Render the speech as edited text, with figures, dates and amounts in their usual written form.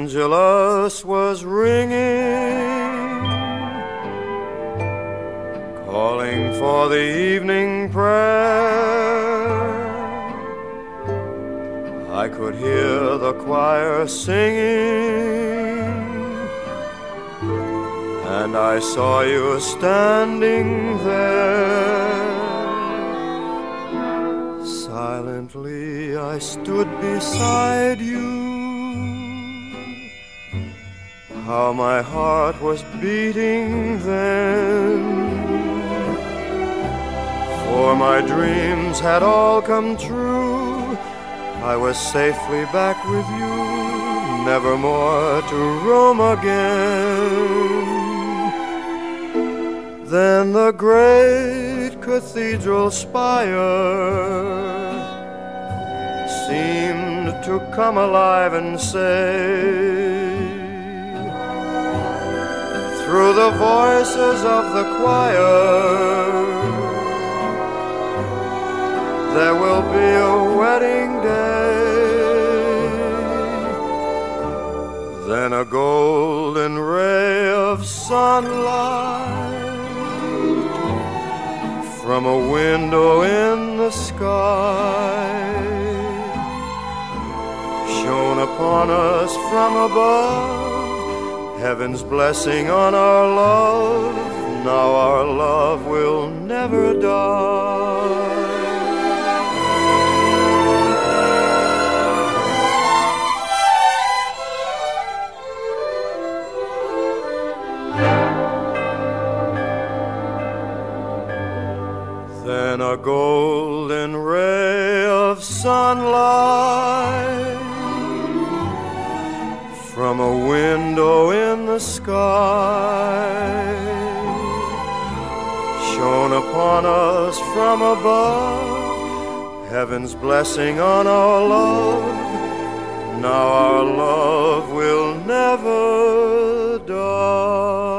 Angelus was ringing, calling for the evening prayer. I could hear the choir singing, and I saw you standing there. Silently I stood beside you. How my heart was beating then, for my dreams had all come true. I was safely back with you, never more to roam again. Then the great cathedral spire seemed to come alive and say, through the voices of the choir, there will be a wedding day. Then a golden ray of sunlight from a window in the sky shone upon us from above. Heaven's blessing on our love. Now our love will never die. Then a golden ray of sunlight from a window in the sky shone upon us from above. Heaven's blessing on our love. Now our love will never die.